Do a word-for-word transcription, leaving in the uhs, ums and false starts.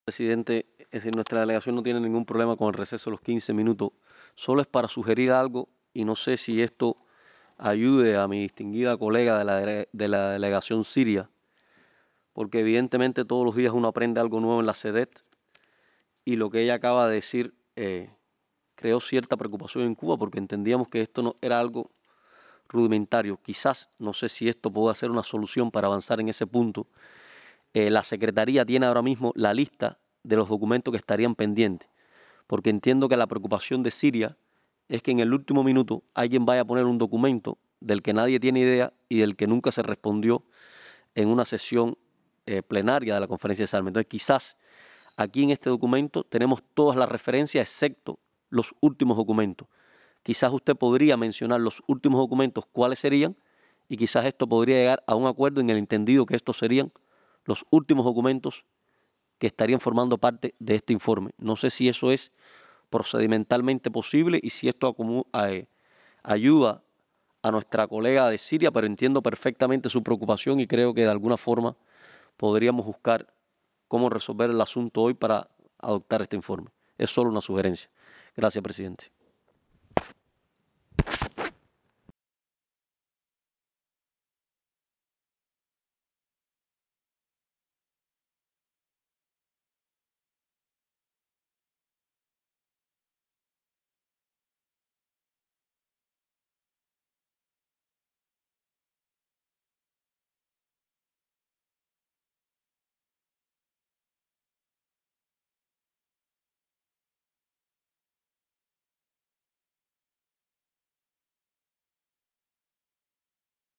Presidente, es decir, nuestra delegación no tiene ningún problema con el receso de los quince minutos. Solo es para sugerir algo y no sé si esto ayude a mi distinguida colega de la, dele- de la delegación siria, porque evidentemente todos los días uno aprende algo nuevo en la SEDET y lo que ella acaba de decir eh, creó cierta preocupación en Cuba porque entendíamos que esto no era algo rudimentario. Quizás, no sé si esto puede ser una solución para avanzar en ese punto. Eh, la Secretaría tiene ahora mismo la lista de los documentos que estarían pendientes, porque entiendo que la preocupación de Siria es que en el último minuto alguien vaya a poner un documento del que nadie tiene idea y del que nunca se respondió en una sesión eh, plenaria de la conferencia de Salme. Entonces, quizás aquí en este documento tenemos todas las referencias excepto los últimos documentos. Quizás usted podría mencionar los últimos documentos, cuáles serían, y quizás esto podría llegar a un acuerdo en el entendido que estos serían los últimos documentos que estarían formando parte de este informe. No sé si eso es procedimentalmente posible y si esto acomu- eh, ayuda a nuestra colega de Siria, pero entiendo perfectamente su preocupación y creo que de alguna forma podríamos buscar cómo resolver el asunto hoy para adoptar este informe. Es solo una sugerencia. Gracias, presidente.